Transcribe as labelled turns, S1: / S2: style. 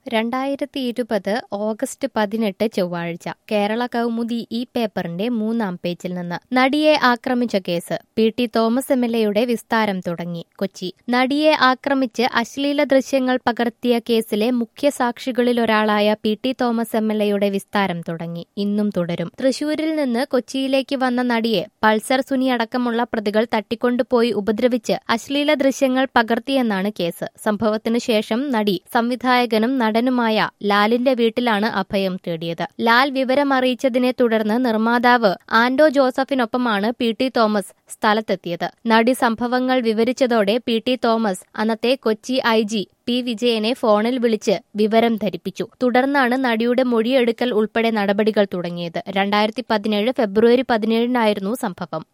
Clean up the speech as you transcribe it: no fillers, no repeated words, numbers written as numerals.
S1: 2020 August 18 ചൊവ്വാഴ്ച കേരള കൗമുദി ഈ പേപ്പറിന്റെ 3-ാം പേജിൽ നിന്ന് നടിയെ ആക്രമിച്ച കേസ് പി.ടി. തോമസ് എം.എൽ.എയുടെ വിസ്താരം തുടങ്ങി. കൊച്ചി. നടിയെ ആക്രമിച്ച് അശ്ലീല ദൃശ്യങ്ങൾ പകർത്തിയ കേസിലെ മുഖ്യ സാക്ഷികളിലൊരാളായ പി.ടി. തോമസ് എം.എൽ.എയുടെ വിസ്താരം തുടങ്ങി. ഇന്നും തുടരും. തൃശൂരിൽ നിന്ന് കൊച്ചിയിലേക്ക് വന്ന നടിയെ പൾസർ സുനി അടക്കമുള്ള പ്രതികൾ തട്ടിക്കൊണ്ടുപോയി ഉപദ്രവിച്ച് അശ്ലീല ദൃശ്യങ്ങൾ പകർത്തിയെന്നാണ് കേസ്. സംഭവത്തിനു ശേഷം നടി സംവിധായകനും നടനുമായ ലാലിന്റെ വീട്ടിലാണ് അഭയം തേടിയത്. ലാൽ വിവരമറിയിച്ചതിനെ തുടർന്ന് നിർമ്മാതാവ് ആന്റോ ജോസഫിനൊപ്പമാണ് പി.ടി. തോമസ് സ്ഥലത്തെത്തിയത്. നടി സംഭവങ്ങൾ വിവരിച്ചതോടെ പി.ടി. തോമസ് അന്നത്തെ കൊച്ചി ഐ.ജി. പി. വിജയനെ ഫോണിൽ വിളിച്ച് വിവരം ധരിപ്പിച്ചു. തുടർന്നാണ് നടിയുടെ മൊഴിയെടുക്കൽ ഉൾപ്പെടെ നടപടികൾ തുടങ്ങിയത്. 2017 ഫെബ്രുവരി 17-നായിരുന്നു സംഭവം.